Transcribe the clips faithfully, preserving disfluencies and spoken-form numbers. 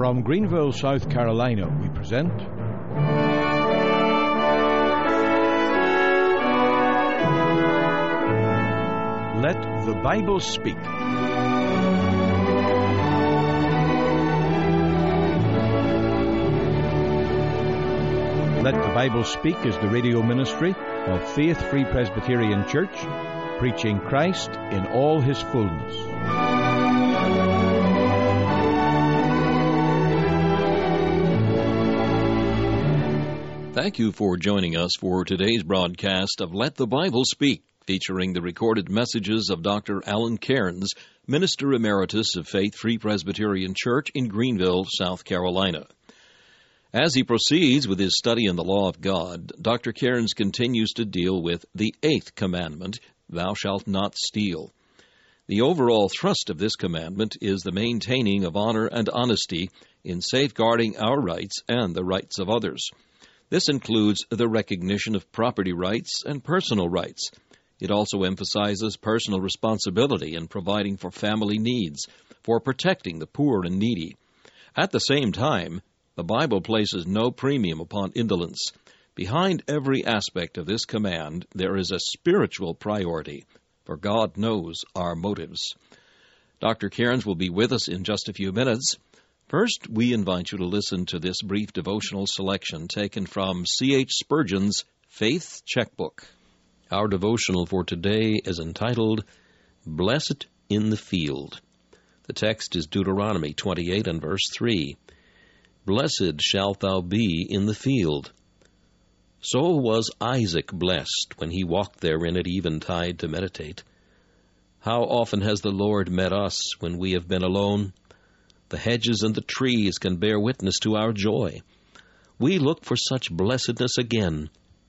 From Greenville, South Carolina, we present Let the Bible Speak. Let the Bible Speak is the radio ministry of Faith Free Presbyterian Church, preaching Christ in all his fullness. Thank you for joining us for today's broadcast of Let the Bible Speak, featuring the recorded messages of Doctor Alan Cairns, Minister Emeritus of Faith Free Presbyterian Church in Greenville, South Carolina. As he proceeds with his study in the law of God, Doctor Cairns continues to deal with the eighth commandment, thou shalt not steal. The overall thrust of this commandment is the maintaining of honor and honesty in safeguarding our rights and the rights of others. This includes the recognition of property rights and personal rights. It also emphasizes personal responsibility in providing for family needs, for protecting the poor and needy. At the same time, the Bible places no premium upon indolence. Behind every aspect of this command, there is a spiritual priority, for God knows our motives. Doctor Cairns will be with us in just a few minutes. First, we invite you to listen to this brief devotional selection taken from C H Spurgeon's Faith Checkbook. Our devotional for today is entitled, Blessed in the Field. The text is Deuteronomy twenty-eight and verse three. Blessed shalt thou be in the field. So was Isaac blessed when he walked therein at eventide to meditate. How often has the Lord met us when we have been alone? The hedges and the trees can bear witness to our joy. We look for such blessedness again.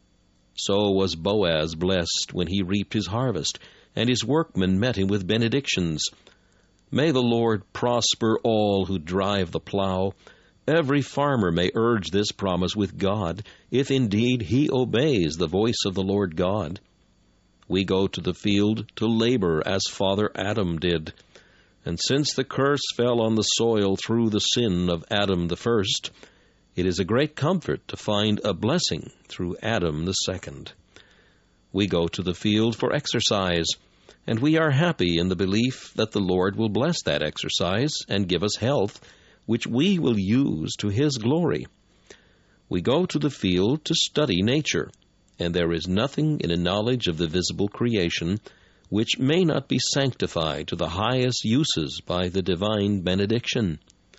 So was Boaz blessed when he reaped his harvest, and his workmen met him with benedictions. May the Lord prosper all who drive the plow. Every farmer may urge this promise with God, if indeed he obeys the voice of the Lord God. We go to the field to labor as Father Adam did. And since the curse fell on the soil through the sin of Adam the first, it is a great comfort to find a blessing through Adam the second. We go to the field for exercise, and we are happy in the belief that the Lord will bless that exercise and give us health, which we will use to his glory. We go to the field to study nature, and there is nothing in a knowledge of the visible creation which may not be sanctified to the highest uses by the divine benediction.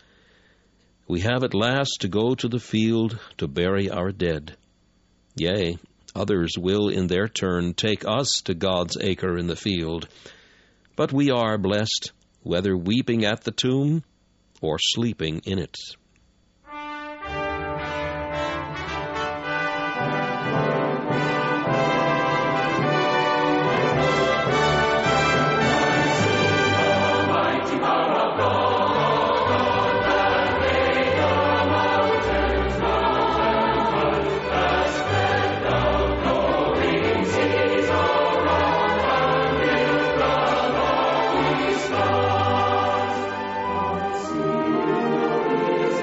We have at last to go to the field to bury our dead. Yea, others will in their turn take us to God's acre in the field. But we are blessed, whether weeping at the tomb or sleeping in it. Is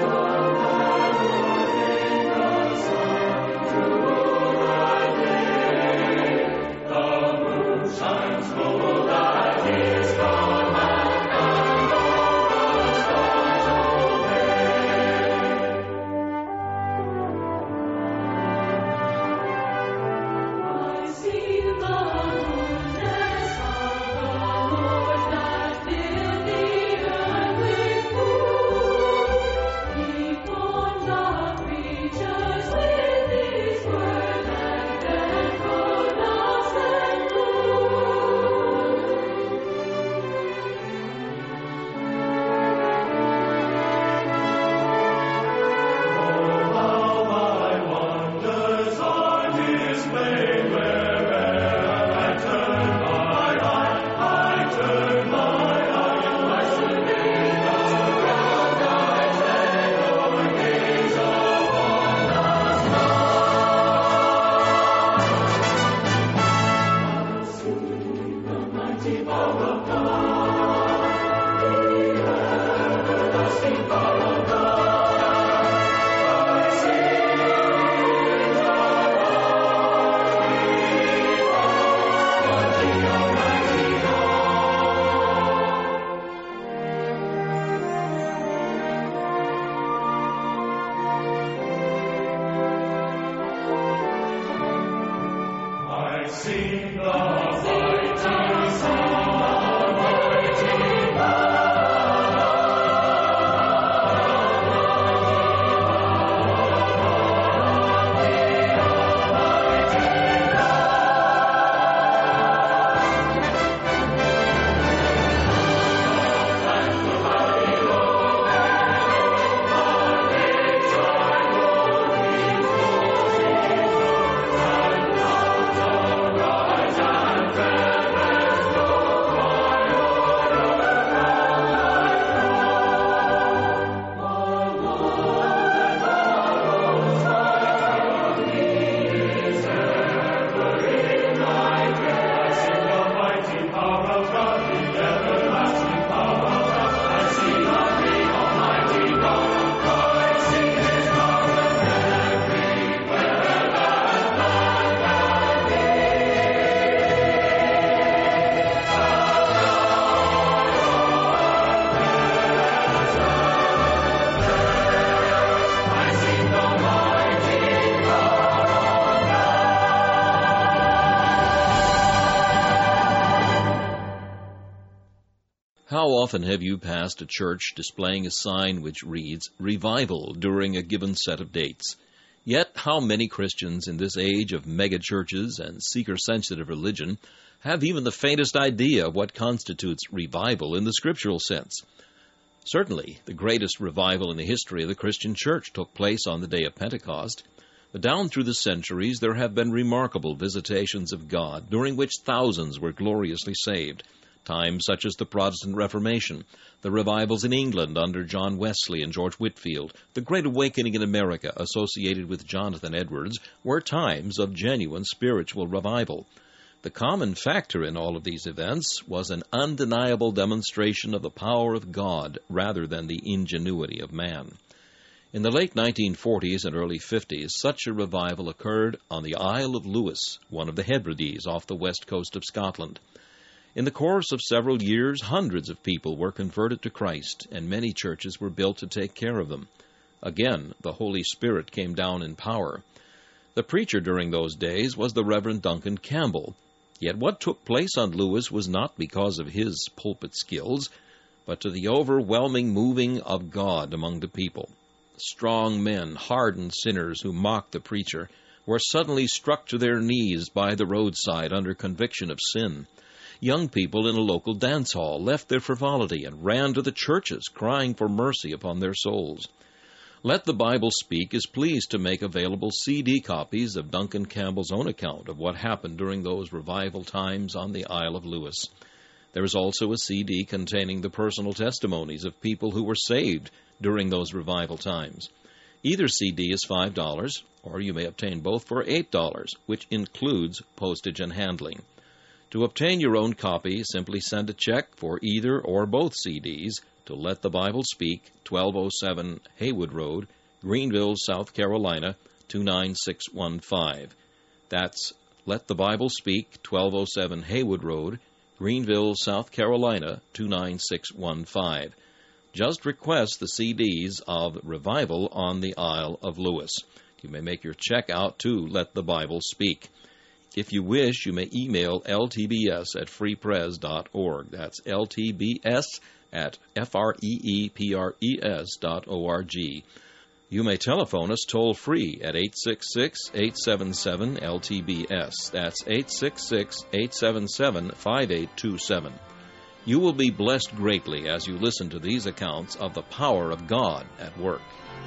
How often have you passed a church displaying a sign which reads, Revival, during a given set of dates? Yet how many Christians in this age of megachurches and seeker-sensitive religion have even the faintest idea of what constitutes revival in the scriptural sense? Certainly, the greatest revival in the history of the Christian church took place on the day of Pentecost. But down through the centuries, there have been remarkable visitations of God, during which thousands were gloriously saved. Times such as the Protestant Reformation, the revivals in England under John Wesley and George Whitefield, the Great Awakening in America associated with Jonathan Edwards, were times of genuine spiritual revival. The common factor in all of these events was an undeniable demonstration of the power of God rather than the ingenuity of man. In the late nineteen forties and early fifties, such a revival occurred on the Isle of Lewis, one of the Hebrides off the west coast of Scotland. In the course of several years, hundreds of people were converted to Christ, and many churches were built to take care of them. Again, the Holy Spirit came down in power. The preacher during those days was the Reverend Duncan Campbell. Yet what took place on Lewis was not because of his pulpit skills, but to the overwhelming moving of God among the people. Strong men, hardened sinners who mocked the preacher, were suddenly struck to their knees by the roadside under conviction of sin. Young people in a local dance hall left their frivolity and ran to the churches, crying for mercy upon their souls. Let the Bible Speak is pleased to make available C D copies of Duncan Campbell's own account of what happened during those revival times on the Isle of Lewis. There is also a C D containing the personal testimonies of people who were saved during those revival times. Either C D is five dollars, or you may obtain both for eight dollars, which includes postage and handling. To obtain your own copy, simply send a check for either or both C Ds to Let the Bible Speak, twelve oh seven Haywood Road, Greenville, South Carolina, two nine six one five. That's Let the Bible Speak, twelve oh seven Haywood Road, Greenville, South Carolina, two nine six one five. Just request the C Ds of Revival on the Isle of Lewis. You may make your check out to Let the Bible Speak. If you wish, you may email L T B S at free pres dot org. That's L T B S at F R E E P R E S dot O R G. You may telephone us toll-free at eight six six, eight seven seven, L T B S. That's eight six six, eight seven seven, five eight two seven. You will be blessed greatly as you listen to these accounts of the power of God at work.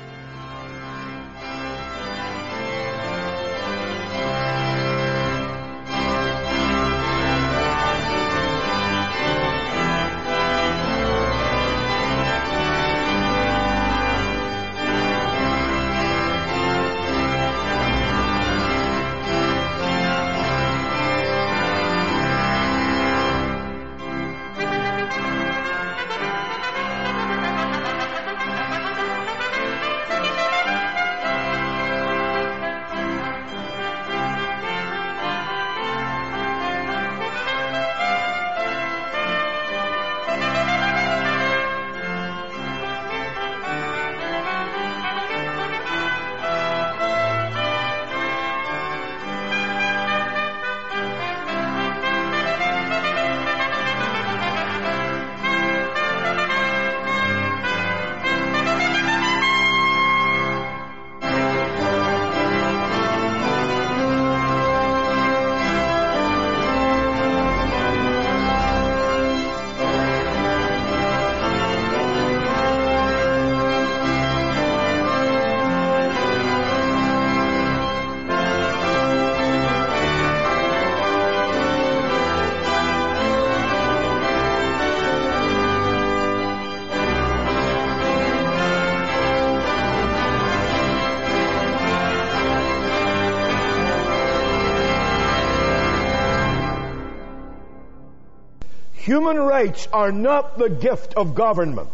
Human rights are not the gift of government.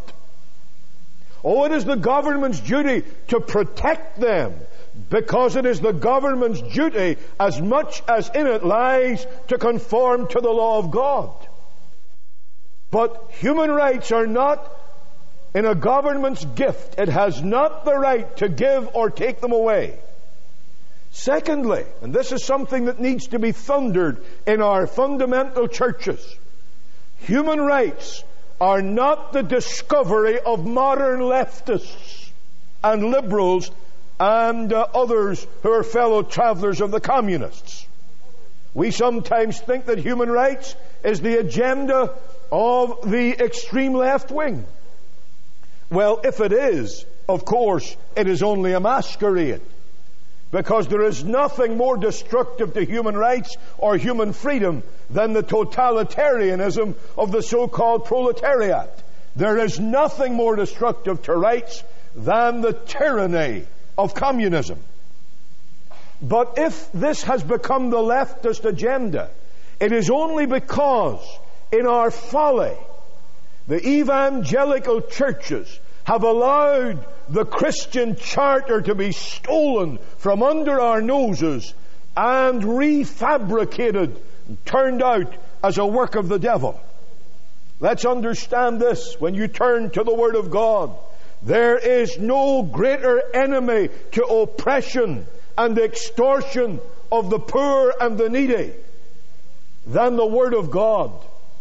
Oh, it is the government's duty to protect them, because it is the government's duty, as much as in it lies, to conform to the law of God. But human rights are not in a government's gift. It has not the right to give or take them away. Secondly, and this is something that needs to be thundered in our fundamental churches, human rights are not the discovery of modern leftists and liberals and uh, others who are fellow travelers of the communists. We sometimes think that human rights is the agenda of the extreme left wing. Well, if it is, of course, it is only a masquerade. Because there is nothing more destructive to human rights or human freedom than the totalitarianism of the so-called proletariat. There is nothing more destructive to rights than the tyranny of communism. But if this has become the leftist agenda, it is only because in our folly the evangelical churches have allowed the Christian charter to be stolen from under our noses and refabricated, turned out as a work of the devil. Let's understand this when you turn to the Word of God. There is no greater enemy to oppression and extortion of the poor and the needy than the Word of God.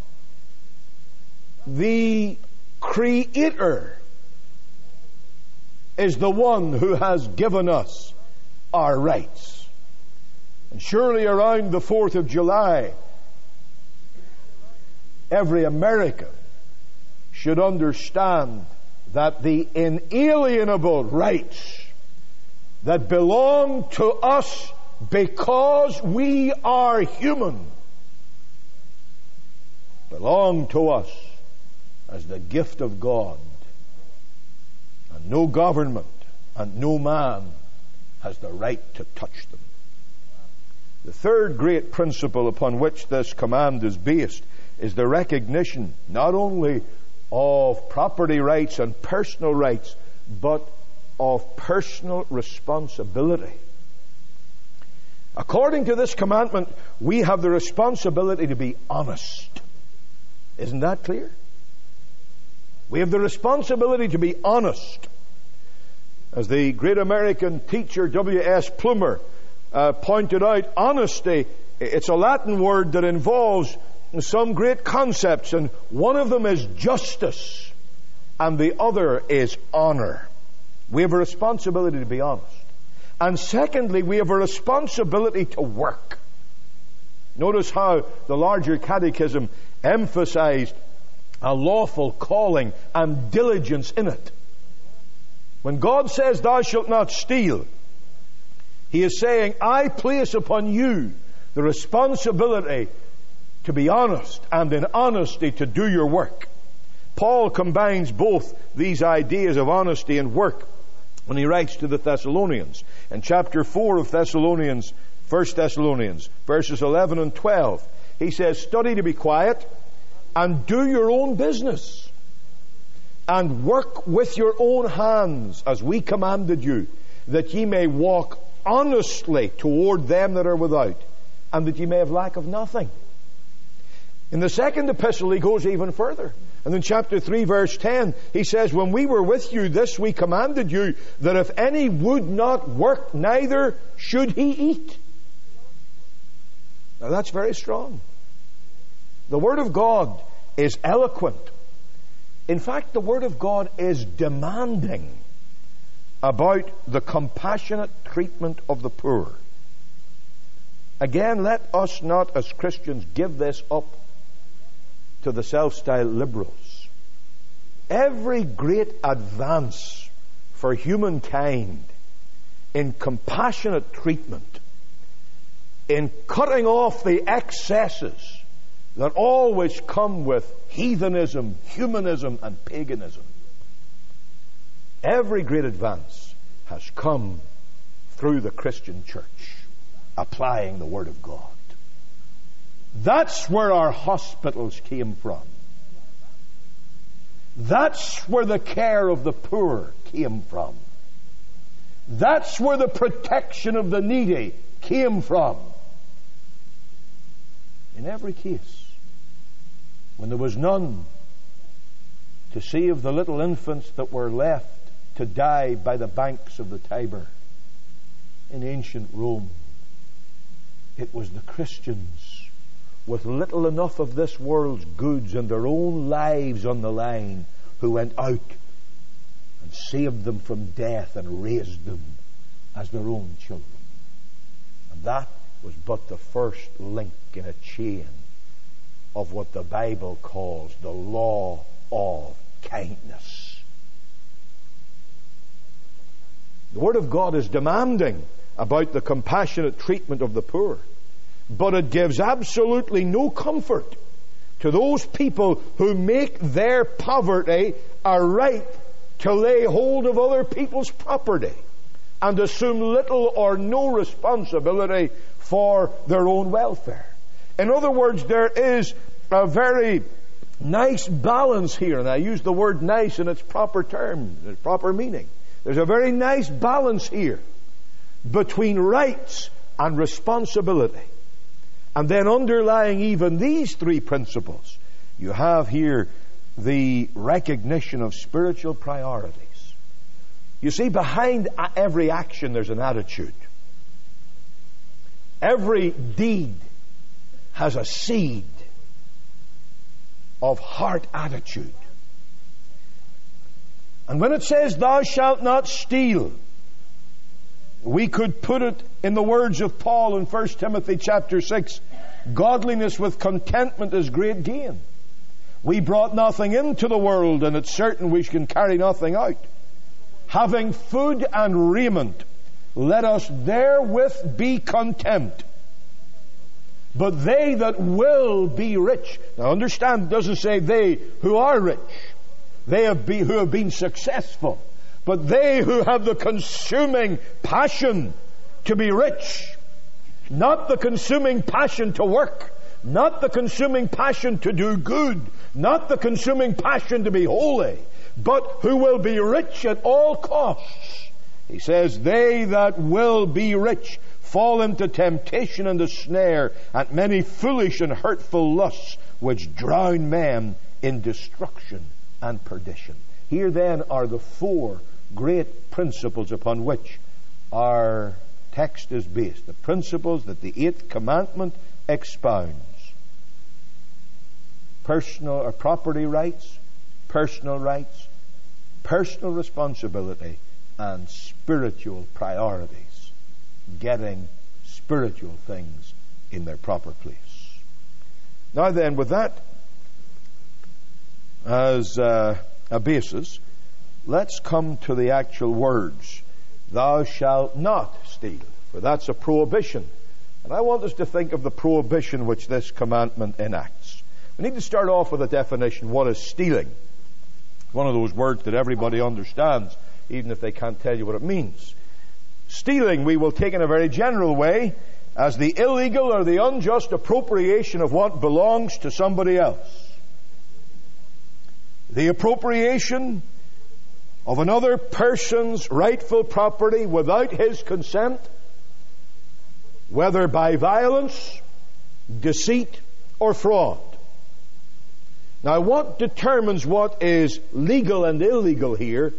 The Creator is the one who has given us our rights. And surely around the fourth of July, every American should understand that the inalienable rights that belong to us because we are human belong to us as the gift of God. And no government and no man has the right to touch them. The third great principle upon which this command is based is the recognition not only of property rights and personal rights, but of personal responsibility. According to this commandment, we have the responsibility to be honest. Isn't that clear? We have the responsibility to be honest. As the great American teacher W S Plumer uh, pointed out, honesty, it's a Latin word that involves some great concepts, and one of them is justice, and the other is honor. We have a responsibility to be honest. And secondly, we have a responsibility to work. Notice how the larger catechism emphasized a lawful calling and diligence in it. When God says, "Thou shalt not steal," He is saying, I place upon you the responsibility to be honest, and in honesty to do your work. Paul combines both these ideas of honesty and work when he writes to the Thessalonians. In chapter four of Thessalonians, First Thessalonians, verses eleven and twelve, he says, "Study to be quiet, and do your own business, and work with your own hands, as we commanded you, that ye may walk honestly toward them that are without, and that ye may have lack of nothing." In the second epistle, he goes even further. And in chapter three, verse ten, he says, "When we were with you, this we commanded you, that if any would not work, neither should he eat." Now that's very strong. The Word of God is eloquent. In fact, the Word of God is demanding about the compassionate treatment of the poor. Again, let us not as Christians give this up to the self-styled liberals. Every great advance for humankind in compassionate treatment, in cutting off the excesses that always come with heathenism, humanism, and paganism, every great advance has come through the Christian church, applying the Word of God. That's where our hospitals came from. That's where the care of the poor came from. That's where the protection of the needy came from. In every case, when there was none to save the little infants that were left to die by the banks of the Tiber in ancient Rome, it was the Christians with little enough of this world's goods and their own lives on the line, who went out and saved them from death and raised them as their own children. And that was but the first link in a chain of what the Bible calls the law of kindness. The Word of God is demanding about the compassionate treatment of the poor, but it gives absolutely no comfort to those people who make their poverty a right to lay hold of other people's property and assume little or no responsibility for their own welfare. In other words, there is a very nice balance here, and I use the word nice in its proper term, its proper meaning. There's a very nice balance here between rights and responsibility. And then underlying even these three principles, you have here the recognition of spiritual priorities. You see, behind every action there's an attitude. Every deed has a seed of heart attitude. And when it says, thou shalt not steal, we could put it in the words of Paul in First Timothy chapter six, godliness with contentment is great gain. We brought nothing into the world, and it's certain we can carry nothing out. Having food and raiment, let us therewith be content. But they that will be rich. Now understand, it doesn't say they who are rich. They have be, who have been successful. But they who have the consuming passion to be rich. Not the consuming passion to work. Not the consuming passion to do good. Not the consuming passion to be holy. But who will be rich at all costs. He says, they that will be rich fall into temptation and a snare, and many foolish and hurtful lusts, which drown men in destruction and perdition. Here then are the four great principles upon which our text is based. The principles that the eighth commandment expounds. Personal or property rights, personal rights, personal responsibility, and spiritual priorities. Getting spiritual things in their proper place. Now then, with that as uh, a basis, let's come to the actual words. Thou shalt not steal, for that's a prohibition. And I want us to think of the prohibition which this commandment enacts. We need to start off with a definition. What is stealing? One of those words that everybody understands, even if they can't tell you what it means. Stealing, we will take in a very general way as the illegal or the unjust appropriation of what belongs to somebody else. The appropriation of another person's rightful property without his consent, whether by violence, deceit, or fraud. Now, what determines what is legal and illegal here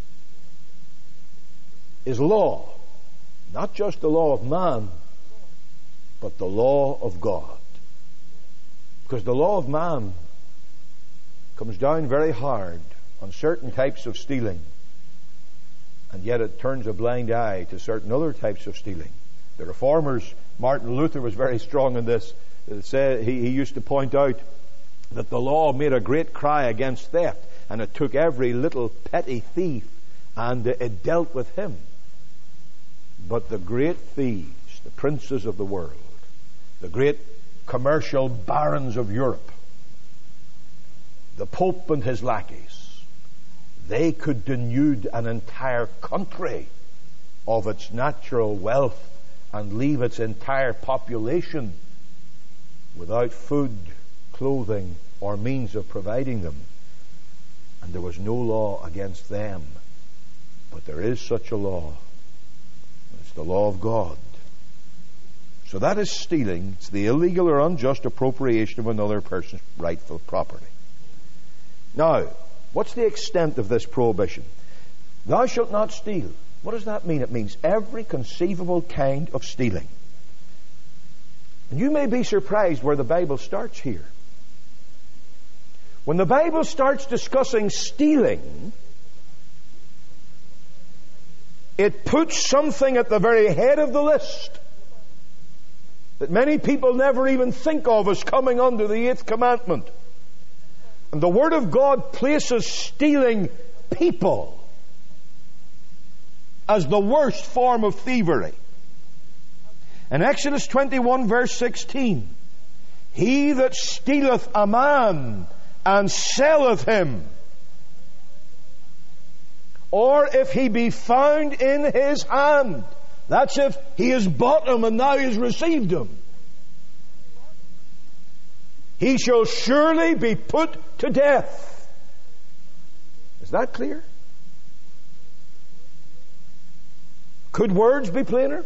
is law. Not just the law of man, but the law of God. Because the law of man comes down very hard on certain types of stealing, and yet it turns a blind eye to certain other types of stealing. The Reformers, Martin Luther was very strong in this. It said, he, he used to point out that the law made a great cry against theft, and it took every little petty thief and it dealt with him. But the great thieves, the princes of the world, the great commercial barons of Europe, the Pope and his lackeys, they could denude an entire country of its natural wealth and leave its entire population without food, clothing, or means of providing them. And there was no law against them. But there is such a law. It's the law of God. So that is stealing. It's the illegal or unjust appropriation of another person's rightful property. Now, what's the extent of this prohibition? Thou shalt not steal. What does that mean? It means every conceivable kind of stealing. And you may be surprised where the Bible starts here. When the Bible starts discussing stealing, it puts something at the very head of the list that many people never even think of as coming under the eighth commandment. And the Word of God places stealing people as the worst form of thievery. In Exodus twenty-one verse sixteen, he that stealeth a man and selleth him, or if he be found in his hand. That's if he has bought him and now he's received him. He shall surely be put to death. Is that clear? Could words be plainer?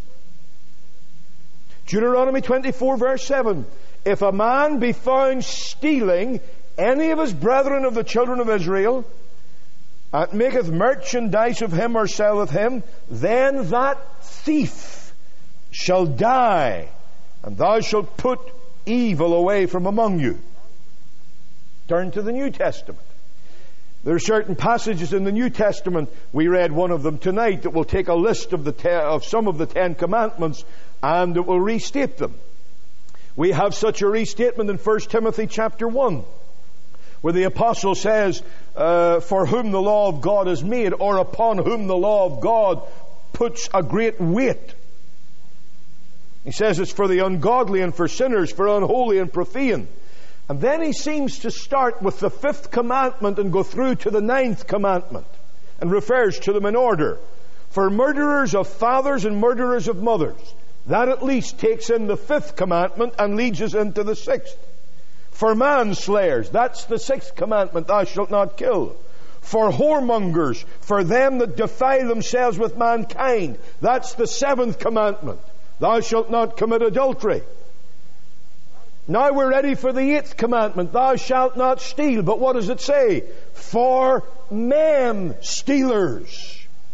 Deuteronomy twenty-four verse seven. If a man be found stealing any of his brethren of the children of Israel, and maketh merchandise of him or selleth him, then that thief shall die, and thou shalt put evil away from among you. Turn to the New Testament. There are certain passages in the New Testament, we read one of them tonight, that will take a list of the te- of some of the Ten Commandments and it will restate them. We have such a restatement in First Timothy chapter one, where the apostle says, uh, for whom the law of God is made, or upon whom the law of God puts a great weight. He says it's for the ungodly and for sinners, for unholy and profane. And then he seems to start with the fifth commandment and go through to the ninth commandment, and refers to them in order. For murderers of fathers and murderers of mothers. That at least takes in the fifth commandment and leads us into the sixth. For manslayers, that's the sixth commandment, thou shalt not kill. For whoremongers, for them that defile themselves with mankind, that's the seventh commandment, thou shalt not commit adultery. Now we're ready for the eighth commandment, thou shalt not steal. But what does it say? For men stealers.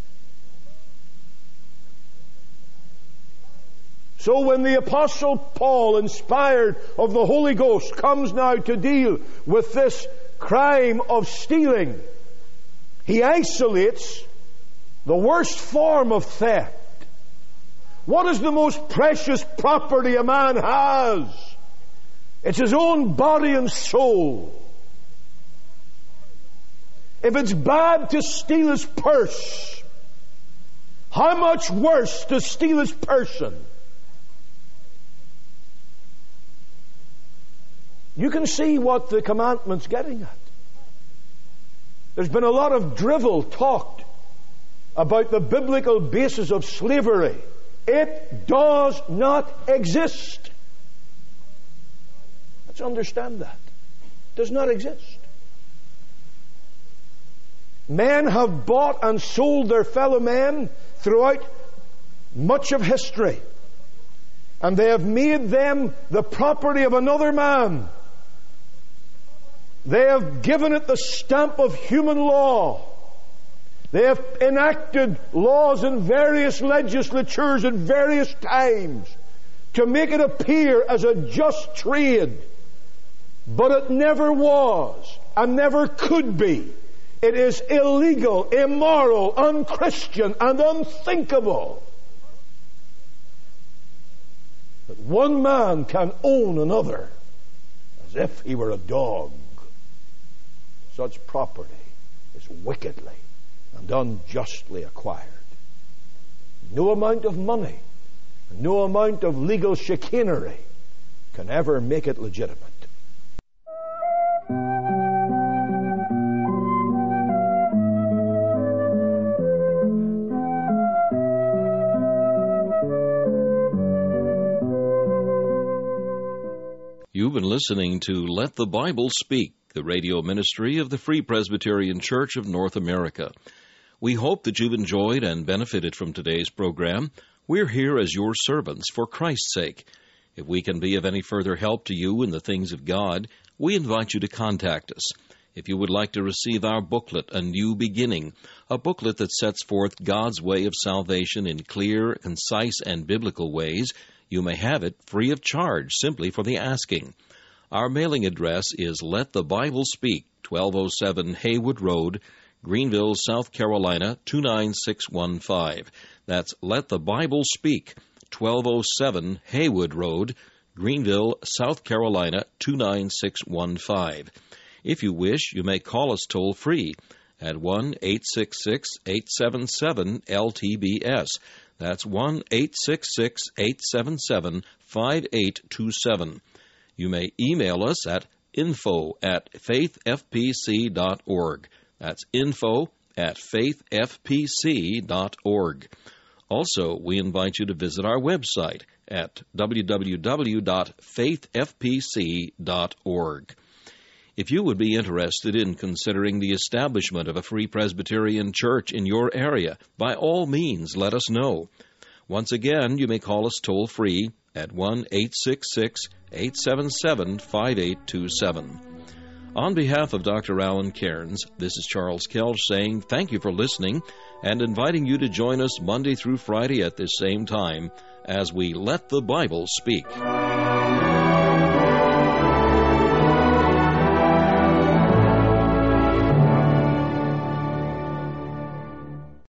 So when the Apostle Paul, inspired of the Holy Ghost, comes now to deal with this crime of stealing, he isolates the worst form of theft. What is the most precious property a man has? It's his own body and soul. If it's bad to steal his purse, how much worse to steal his person? You can see what the commandment's getting at. There's been a lot of drivel talked about the biblical basis of slavery. It does not exist. Let's understand that. It does not exist. Men have bought and sold their fellow men throughout much of history, and they have made them the property of another man. They have given it the stamp of human law. They have enacted laws in various legislatures at various times to make it appear as a just trade. But it never was and never could be. It is illegal, immoral, unchristian, and unthinkable that one man can own another as if he were a dog. Such property is wickedly and unjustly acquired. No amount of money, no amount of legal chicanery can ever make it legitimate. You've been listening to Let the Bible Speak, the radio ministry of the Free Presbyterian Church of North America. We hope that you've enjoyed and benefited from today's program. We're here as your servants for Christ's sake. If we can be of any further help to you in the things of God, we invite you to contact us. If you would like to receive our booklet, A New Beginning, a booklet that sets forth God's way of salvation in clear, concise, and biblical ways, You may have it free of charge simply for the asking. Our mailing address is Let the Bible Speak, twelve oh seven Haywood Road, Greenville, South Carolina, two nine six one five. That's Let the Bible Speak, twelve oh seven Haywood Road, Greenville, South Carolina, two nine six one five. If you wish, you may call us toll-free at one eight six six, eight seven seven, L T B S. That's one eight six six, eight seven seven, five eight two seven. You may email us at info at faith f p c dot org. That's info at faith f p c dot org. Also, we invite you to visit our website at w w w dot faith f p c dot org. If you would be interested in considering the establishment of a Free Presbyterian Church in your area, by all means, let us know. Once again, you may call us toll-free at one eight six six, eight seven seven, five eight two seven. On behalf of Doctor Alan Cairns, this is Charles Kelch saying thank you for listening and inviting you to join us Monday through Friday at this same time as we Let the Bible Speak.